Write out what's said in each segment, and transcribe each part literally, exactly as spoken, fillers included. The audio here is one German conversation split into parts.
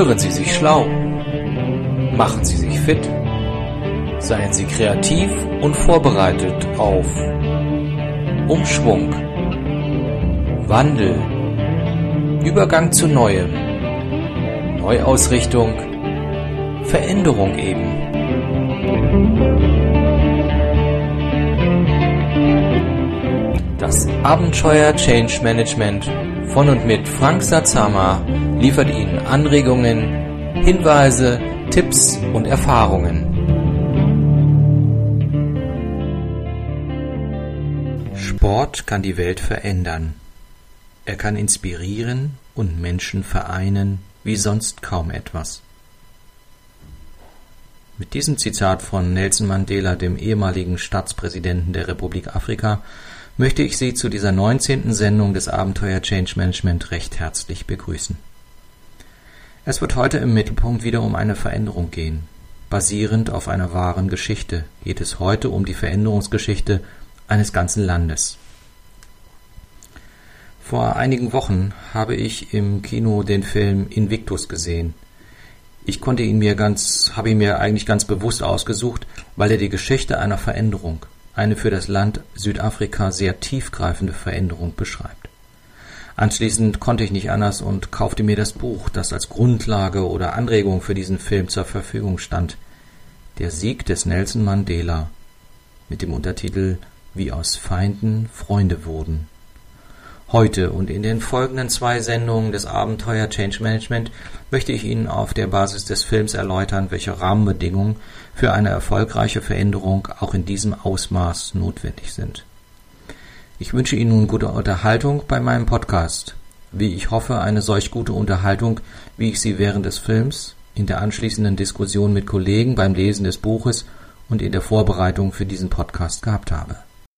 Hören Sie sich schlau. Machen Sie sich fit. Seien Sie kreativ und vorbereitet auf Umschwung, Wandel, Übergang zu Neuem, Neuausrichtung, Veränderung eben. Das Abenteuer Change Management von und mit Frank Satsama liefert Ihnen Anregungen, Hinweise, Tipps und Erfahrungen. Sport kann die Welt verändern. Er kann inspirieren und Menschen vereinen wie sonst kaum etwas. Mit diesem Zitat von Nelson Mandela, dem ehemaligen Staatspräsidenten der Republik Afrika, möchte ich Sie zu dieser neunzehnten Sendung des Abenteuer Change Management recht herzlich begrüßen. Es wird heute im Mittelpunkt wieder um eine Veränderung gehen. Basierend auf einer wahren Geschichte geht es heute um die Veränderungsgeschichte eines ganzen Landes. Vor einigen Wochen habe ich im Kino den Film Invictus gesehen. Ich konnte ihn mir ganz, habe ihn mir eigentlich ganz bewusst ausgesucht, weil er die Geschichte einer Veränderung, eine für das Land Südafrika sehr tiefgreifende Veränderung beschreibt. Anschließend konnte ich nicht anders und kaufte mir das Buch, das als Grundlage oder Anregung für diesen Film zur Verfügung stand. Der Sieg des Nelson Mandela mit dem Untertitel Wie aus Feinden Freunde wurden. Heute und in den folgenden zwei Sendungen des Abenteuer Change Management möchte ich Ihnen auf der Basis des Films erläutern, welche Rahmenbedingungen für eine erfolgreiche Veränderung auch in diesem Ausmaß notwendig sind. Ich wünsche Ihnen nun gute Unterhaltung bei meinem Podcast, wie ich hoffe, eine solch gute Unterhaltung, wie ich sie während des Films, in der anschließenden Diskussion mit Kollegen beim Lesen des Buches und in der Vorbereitung für diesen Podcast gehabt habe.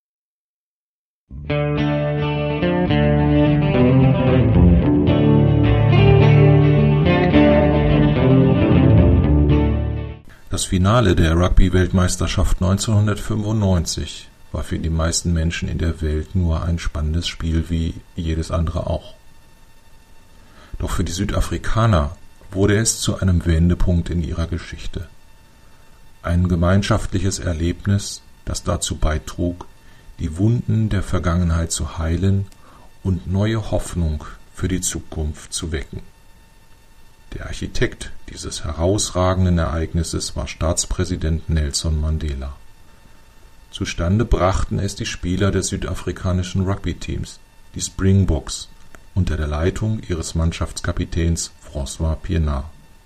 Das Finale der Rugby-Weltmeisterschaft neunzehnhundertfünfundneunzig war für die meisten Menschen in der Welt nur ein spannendes Spiel wie jedes andere auch. Doch für die Südafrikaner wurde es zu einem Wendepunkt in ihrer Geschichte. Ein gemeinschaftliches Erlebnis, das dazu beitrug, die Wunden der Vergangenheit zu heilen und neue Hoffnung für die Zukunft zu wecken. Der Architekt dieses herausragenden Ereignisses war Staatspräsident Nelson Mandela. Zustande brachten es die Spieler des südafrikanischen Rugby-Teams, die Springboks, unter der Leitung ihres Mannschaftskapitäns François Pienaar.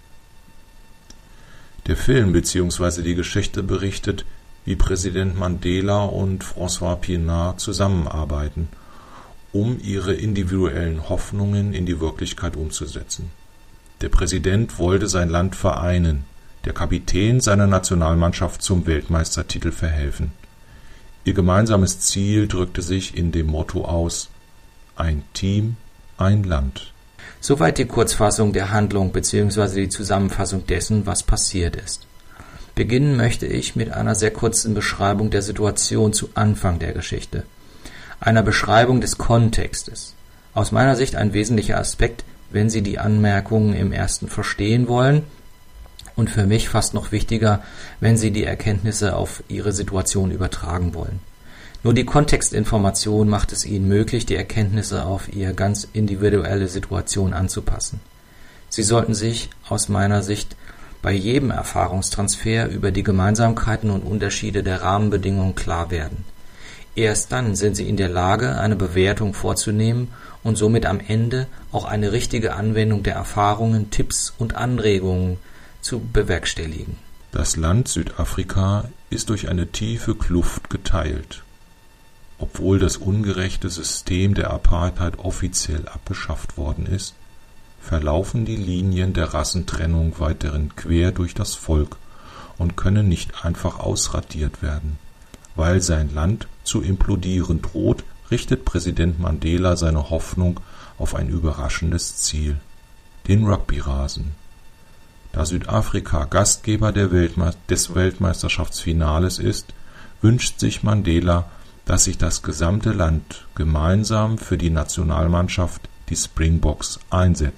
Der Film bzw. die Geschichte berichtet, wie Präsident Mandela und François Pienaar zusammenarbeiten, um ihre individuellen Hoffnungen in die Wirklichkeit umzusetzen. Der Präsident wollte sein Land vereinen, der Kapitän seiner Nationalmannschaft zum Weltmeistertitel verhelfen. Ihr gemeinsames Ziel drückte sich in dem Motto aus: ein Team, ein Land. Soweit die Kurzfassung der Handlung bzw. die Zusammenfassung dessen, was passiert ist. Beginnen möchte ich mit einer sehr kurzen Beschreibung der Situation zu Anfang der Geschichte, einer Beschreibung des Kontextes. Aus meiner Sicht ein wesentlicher Aspekt, wenn Sie die Anmerkungen im ersten verstehen wollen, und für mich fast noch wichtiger, wenn Sie die Erkenntnisse auf Ihre Situation übertragen wollen. Nur die Kontextinformation macht es Ihnen möglich, die Erkenntnisse auf Ihre ganz individuelle Situation anzupassen. Sie sollten sich aus meiner Sicht bei jedem Erfahrungstransfer über die Gemeinsamkeiten und Unterschiede der Rahmenbedingungen klar werden. Erst dann sind Sie in der Lage, eine Bewertung vorzunehmen und somit am Ende auch eine richtige Anwendung der Erfahrungen, Tipps und Anregungen zu bewerkstelligen. Das Land Südafrika ist durch eine tiefe Kluft geteilt. Obwohl das ungerechte System der Apartheid offiziell abgeschafft worden ist, verlaufen die Linien der Rassentrennung weiterhin quer durch das Volk und können nicht einfach ausradiert werden. Weil sein Land zu implodieren droht, richtet Präsident Mandela seine Hoffnung auf ein überraschendes Ziel: den Rugbyrasen. Da Südafrika Gastgeber der Weltme- des Weltmeisterschaftsfinales ist, wünscht sich Mandela, dass sich das gesamte Land gemeinsam für die Nationalmannschaft, die Springboks, einsetzt.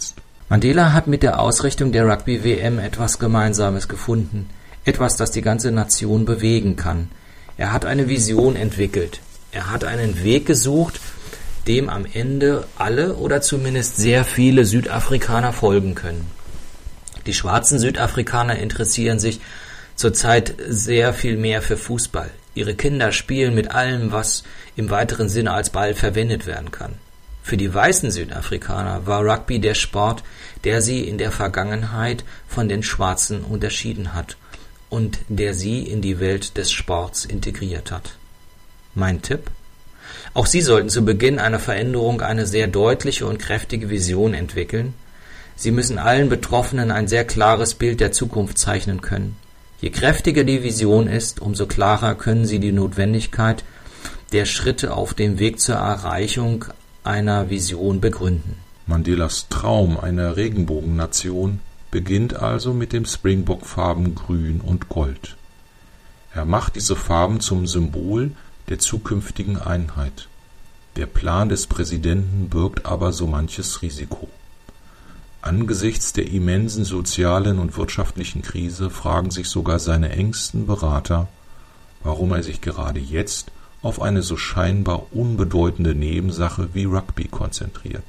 Mandela hat mit der Ausrichtung der Rugby-W M etwas Gemeinsames gefunden, etwas, das die ganze Nation bewegen kann. Er hat eine Vision entwickelt. Er hat einen Weg gesucht, dem am Ende alle oder zumindest sehr viele Südafrikaner folgen können. Die schwarzen Südafrikaner interessieren sich zurzeit sehr viel mehr für Fußball. Ihre Kinder spielen mit allem, was im weiteren Sinne als Ball verwendet werden kann. Für die weißen Südafrikaner war Rugby der Sport, der sie in der Vergangenheit von den Schwarzen unterschieden hat und der sie in die Welt des Sports integriert hat. Mein Tipp? Auch Sie sollten zu Beginn einer Veränderung eine sehr deutliche und kräftige Vision entwickeln. Sie müssen allen Betroffenen ein sehr klares Bild der Zukunft zeichnen können. Je kräftiger die Vision ist, umso klarer können Sie die Notwendigkeit der Schritte auf dem Weg zur Erreichung einer Vision begründen. Mandelas Traum einer Regenbogennation beginnt also mit den Springbok-Farben Grün und Gold. Er macht diese Farben zum Symbol der zukünftigen Einheit. Der Plan des Präsidenten birgt aber so manches Risiko. Angesichts der immensen sozialen und wirtschaftlichen Krise fragen sich sogar seine engsten Berater, warum er sich gerade jetzt auf eine so scheinbar unbedeutende Nebensache wie Rugby konzentriert.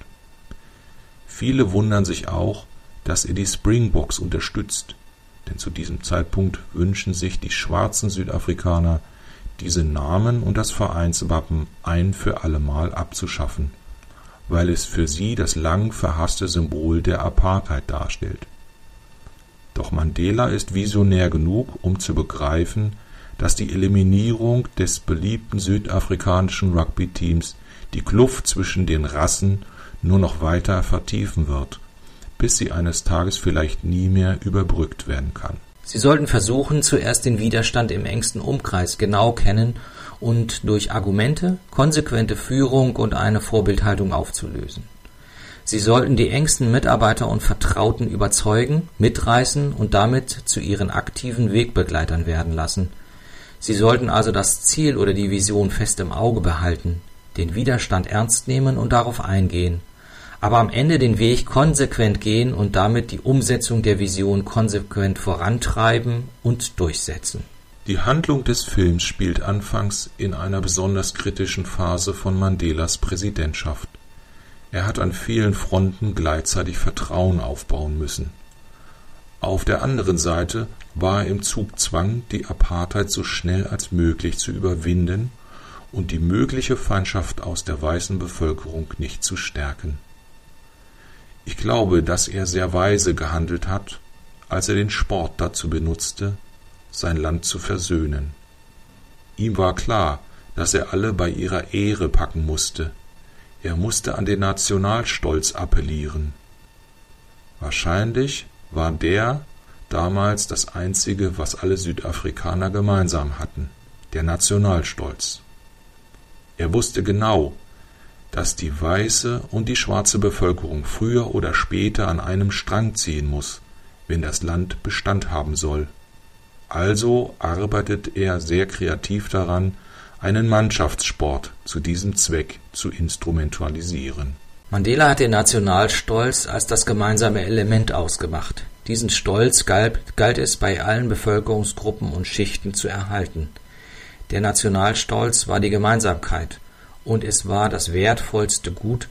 Viele wundern sich auch, dass er die Springboks unterstützt, denn zu diesem Zeitpunkt wünschen sich die schwarzen Südafrikaner, diese Namen und das Vereinswappen ein für allemal abzuschaffen, weil es für sie das lang verhasste Symbol der Apartheid darstellt. Doch Mandela ist visionär genug, um zu begreifen, dass die Eliminierung des beliebten südafrikanischen Rugby-Teams die Kluft zwischen den Rassen nur noch weiter vertiefen wird, bis sie eines Tages vielleicht nie mehr überbrückt werden kann. Sie sollten versuchen, zuerst den Widerstand im engsten Umkreis genau kennen und durch Argumente, konsequente Führung und eine Vorbildhaltung aufzulösen. Sie sollten die engsten Mitarbeiter und Vertrauten überzeugen, mitreißen und damit zu ihren aktiven Wegbegleitern werden lassen. Sie sollten also das Ziel oder die Vision fest im Auge behalten, den Widerstand ernst nehmen und darauf eingehen, aber am Ende den Weg konsequent gehen und damit die Umsetzung der Vision konsequent vorantreiben und durchsetzen. Die Handlung des Films spielt anfangs in einer besonders kritischen Phase von Mandelas Präsidentschaft. Er hat an vielen Fronten gleichzeitig Vertrauen aufbauen müssen. Auf der anderen Seite war er im Zugzwang, die Apartheid so schnell als möglich zu überwinden und die mögliche Feindschaft aus der weißen Bevölkerung nicht zu stärken. Ich glaube, dass er sehr weise gehandelt hat, als er den Sport dazu benutzte, sein Land zu versöhnen. Ihm war klar, dass er alle bei ihrer Ehre packen musste. Er musste an den Nationalstolz appellieren. Wahrscheinlich war der damals das Einzige, was alle Südafrikaner gemeinsam hatten, der Nationalstolz. Er wusste genau, dass die weiße und die schwarze Bevölkerung früher oder später an einem Strang ziehen muss, wenn das Land Bestand haben soll. Also arbeitet er sehr kreativ daran, einen Mannschaftssport zu diesem Zweck zu instrumentalisieren. Mandela hat den Nationalstolz als das gemeinsame Element ausgemacht. Diesen Stolz galt, galt es bei allen Bevölkerungsgruppen und Schichten zu erhalten. Der Nationalstolz war die Gemeinsamkeit. Und es war das wertvollste Gut,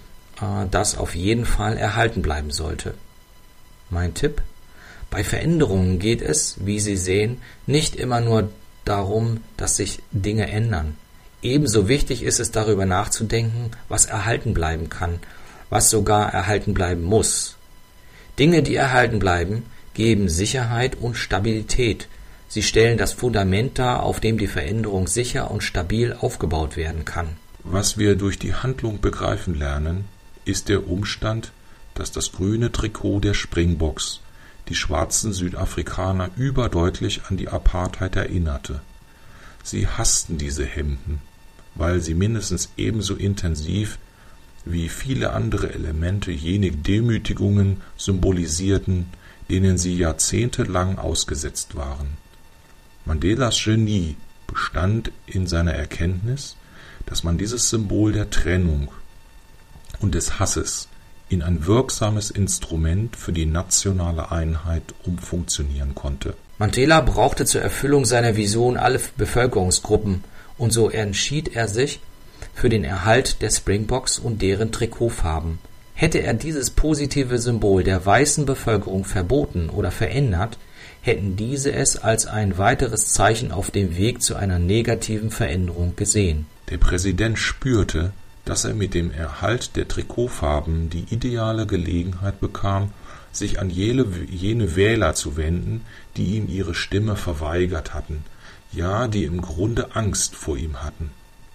das auf jeden Fall erhalten bleiben sollte. Mein Tipp? Bei Veränderungen geht es, wie Sie sehen, nicht immer nur darum, dass sich Dinge ändern. Ebenso wichtig ist es, darüber nachzudenken, was erhalten bleiben kann, was sogar erhalten bleiben muss. Dinge, die erhalten bleiben, geben Sicherheit und Stabilität. Sie stellen das Fundament dar, auf dem die Veränderung sicher und stabil aufgebaut werden kann. Was wir durch die Handlung begreifen lernen, ist der Umstand, dass das grüne Trikot der Springboks die schwarzen Südafrikaner überdeutlich an die Apartheid erinnerte. Sie hassten diese Hemden, weil sie mindestens ebenso intensiv wie viele andere Elemente jene Demütigungen symbolisierten, denen sie jahrzehntelang ausgesetzt waren. Mandelas Genie bestand in seiner Erkenntnis, dass man dieses Symbol der Trennung und des Hasses in ein wirksames Instrument für die nationale Einheit umfunktionieren konnte. Mandela brauchte zur Erfüllung seiner Vision alle Bevölkerungsgruppen, und so entschied er sich für den Erhalt der Springboks und deren Trikotfarben. Hätte er dieses positive Symbol der weißen Bevölkerung verboten oder verändert, hätten diese es als ein weiteres Zeichen auf dem Weg zu einer negativen Veränderung gesehen. Der Präsident spürte, dass er mit dem Erhalt der Trikotfarben die ideale Gelegenheit bekam, sich an jene, jene Wähler zu wenden, die ihm ihre Stimme verweigert hatten, ja, die im Grunde Angst vor ihm hatten.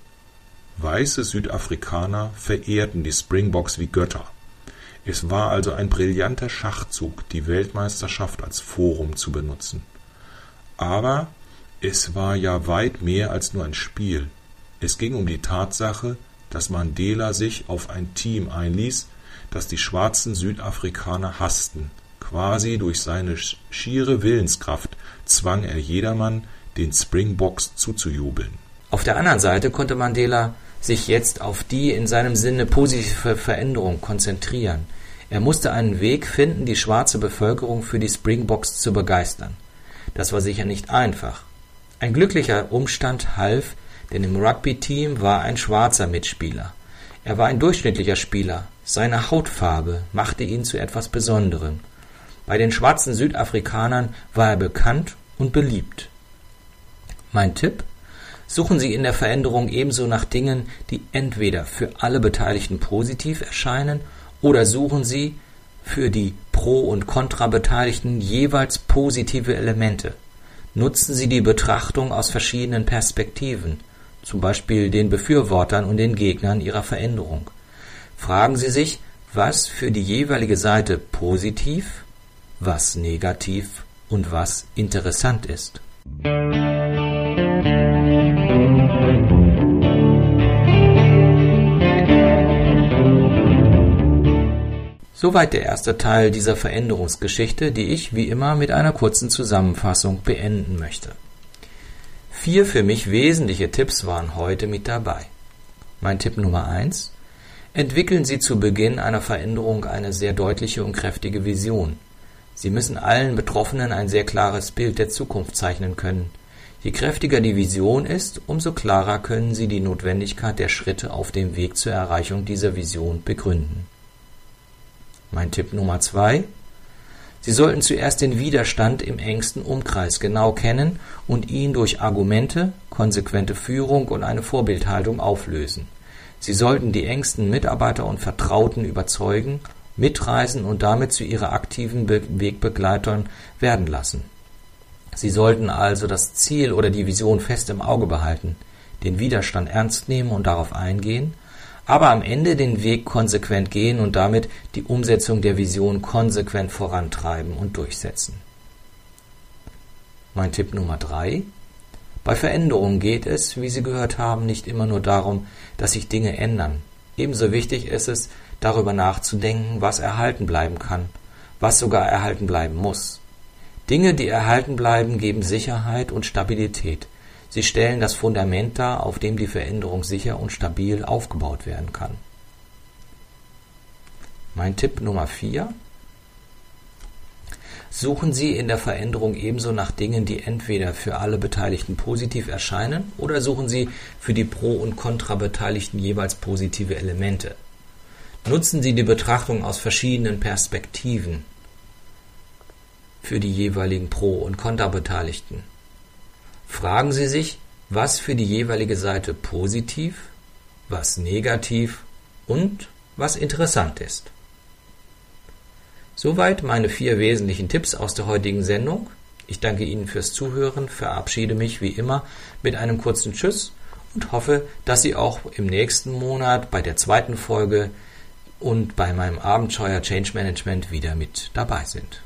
Weiße Südafrikaner verehrten die Springboks wie Götter. Es war also ein brillanter Schachzug, die Weltmeisterschaft als Forum zu benutzen. Aber es war ja weit mehr als nur ein Spiel. Es ging um die Tatsache, dass Mandela sich auf ein Team einließ, das die schwarzen Südafrikaner hassten. Quasi durch seine schiere Willenskraft zwang er jedermann, den Springboks zuzujubeln. Auf der anderen Seite konnte Mandela sich jetzt auf die in seinem Sinne positive Veränderung konzentrieren. Er musste einen Weg finden, die schwarze Bevölkerung für die Springboks zu begeistern. Das war sicher nicht einfach. Ein glücklicher Umstand half, denn im Rugby-Team war ein schwarzer Mitspieler. Er war ein durchschnittlicher Spieler. Seine Hautfarbe machte ihn zu etwas Besonderem. Bei den schwarzen Südafrikanern war er bekannt und beliebt. Mein Tipp: Suchen Sie in der Veränderung ebenso nach Dingen, die entweder für alle Beteiligten positiv erscheinen, oder suchen Sie für die Pro- und Kontra-Beteiligten jeweils positive Elemente. Nutzen Sie die Betrachtung aus verschiedenen Perspektiven, zum Beispiel den Befürwortern und den Gegnern Ihrer Veränderung. Fragen Sie sich, was für die jeweilige Seite positiv, was negativ und was interessant ist. Soweit der erste Teil dieser Veränderungsgeschichte, die ich wie immer mit einer kurzen Zusammenfassung beenden möchte. Vier für mich wesentliche Tipps waren heute mit dabei. Mein Tipp Nummer eins: Entwickeln Sie zu Beginn einer Veränderung eine sehr deutliche und kräftige Vision. Sie müssen allen Betroffenen ein sehr klares Bild der Zukunft zeichnen können. Je kräftiger die Vision ist, umso klarer können Sie die Notwendigkeit der Schritte auf dem Weg zur Erreichung dieser Vision begründen. Mein Tipp Nummer zwei: Sie sollten zuerst den Widerstand im engsten Umkreis genau kennen und ihn durch Argumente, konsequente Führung und eine Vorbildhaltung auflösen. Sie sollten die engsten Mitarbeiter und Vertrauten überzeugen, mitreißen und damit zu ihrer aktiven Be- Wegbegleitern werden lassen. Sie sollten also das Ziel oder die Vision fest im Auge behalten, den Widerstand ernst nehmen und darauf eingehen, aber am Ende den Weg konsequent gehen und damit die Umsetzung der Vision konsequent vorantreiben und durchsetzen. Mein Tipp Nummer drei: Bei Veränderungen geht es, wie Sie gehört haben, nicht immer nur darum, dass sich Dinge ändern. Ebenso wichtig ist es, darüber nachzudenken, was erhalten bleiben kann, was sogar erhalten bleiben muss. Dinge, die erhalten bleiben, geben Sicherheit und Stabilität. Sie stellen das Fundament dar, auf dem die Veränderung sicher und stabil aufgebaut werden kann. Mein Tipp Nummer vier: Suchen Sie in der Veränderung ebenso nach Dingen, die entweder für alle Beteiligten positiv erscheinen, oder suchen Sie für die Pro- und Kontra-Beteiligten jeweils positive Elemente. Nutzen Sie die Betrachtung aus verschiedenen Perspektiven für die jeweiligen Pro- und Kontra-Beteiligten. Fragen Sie sich, was für die jeweilige Seite positiv, was negativ und was interessant ist. Soweit meine vier wesentlichen Tipps aus der heutigen Sendung. Ich danke Ihnen fürs Zuhören, verabschiede mich wie immer mit einem kurzen Tschüss und hoffe, dass Sie auch im nächsten Monat bei der zweiten Folge und bei meinem Abenteuer Change Management wieder mit dabei sind.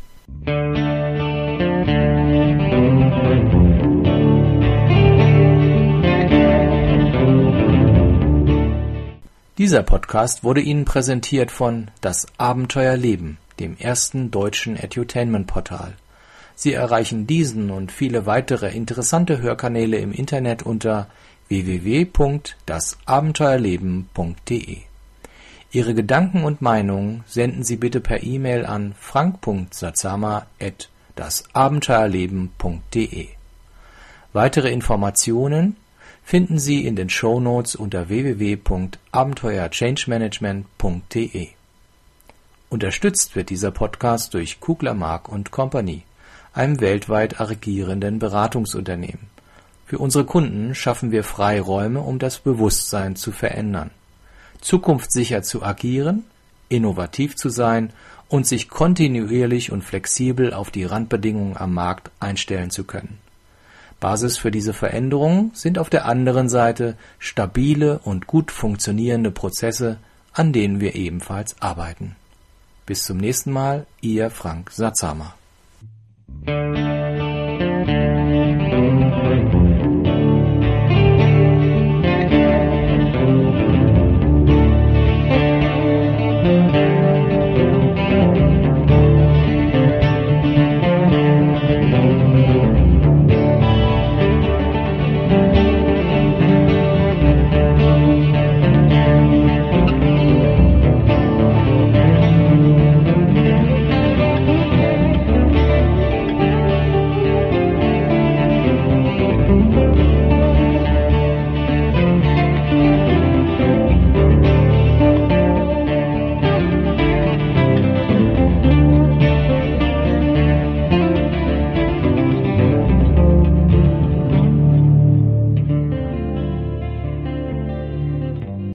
Dieser Podcast wurde Ihnen präsentiert von Das Abenteuer Leben, dem ersten deutschen Edutainment-Portal. Sie erreichen diesen und viele weitere interessante Hörkanäle im Internet unter w w w punkt das abenteuerleben punkt de. Ihre Gedanken und Meinungen senden Sie bitte per E-Mail an frank punkt satsama at das abenteuerleben punkt de. Weitere Informationen finden Sie in den Shownotes unter w w w punkt abenteuer change management punkt de. Unterstützt wird dieser Podcast durch Kugler Mark und Company, einem weltweit agierenden Beratungsunternehmen. Für unsere Kunden schaffen wir Freiräume, um das Bewusstsein zu verändern, zukunftssicher zu agieren, innovativ zu sein und sich kontinuierlich und flexibel auf die Randbedingungen am Markt einstellen zu können. Basis für diese Veränderungen sind auf der anderen Seite stabile und gut funktionierende Prozesse, an denen wir ebenfalls arbeiten. Bis zum nächsten Mal, Ihr Frank Satsama.